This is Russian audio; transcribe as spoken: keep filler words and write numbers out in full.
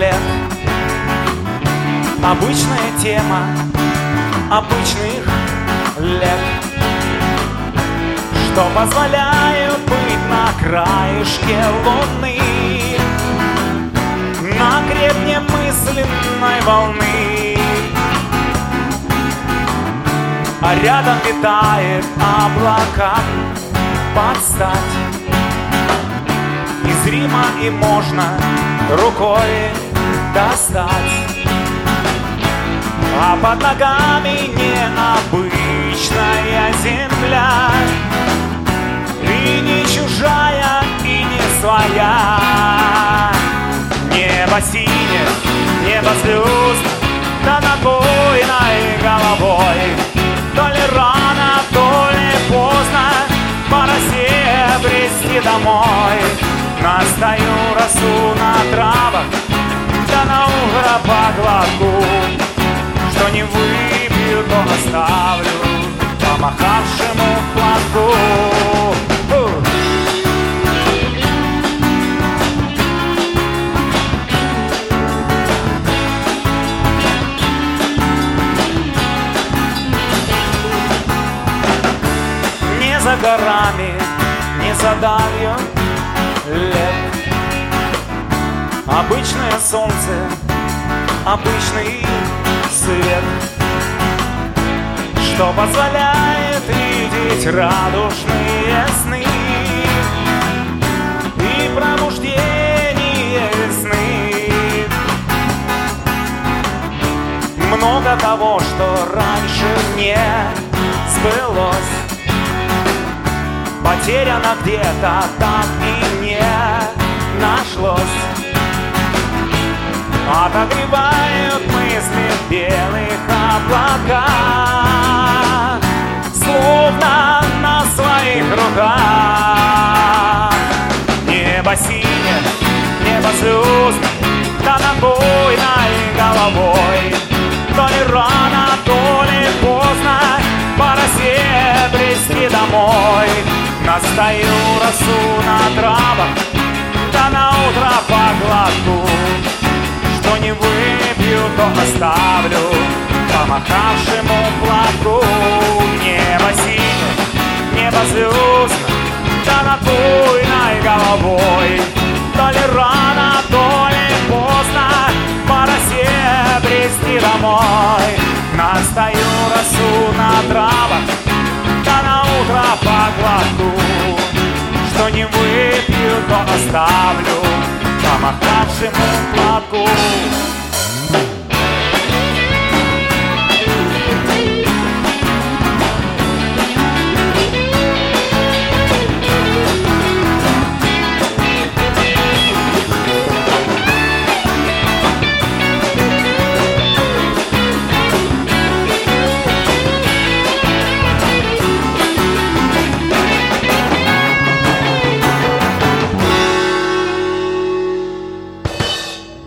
лет. Обычная тема обычных лет, что позволяют быть на краешке луны, на гребне мысленной волны. А рядом витает облака под стать. Незримо и можно рукой достать. А под ногами необычная земля, и не чужая, и не своя. Небо синее, небо звезд, да над буйной головой. То ли рано, то ли поздно, по росе брести домой. Настаю росу на травах, да на угро по глотку. Что не выпью, то оставлю помахавшему платку. Не за горами, не за далью лет. Обычное солнце, обычный свет, что позволяет видеть радужные сны и пробуждение весны. Много того, что раньше не сбылось, потеряно где-то, так и не нашлось. Отогревают мысли в белых облаках, словно на своих руках. Небо синее, небо звездное, да над буйной головой. То ли рано, то ли поздно, по росе брести домой. Настаю росу на травах, да на утро по глотку. Что не выпью, то оставлю помахавшему платку. Небо синее, небо звездное, да над буйной головой. То ли рано, то ли поздно, по росе брести домой. Настаю росу на травах, да на утро по глотку. Что не выпью, то оставлю помахавшему платку.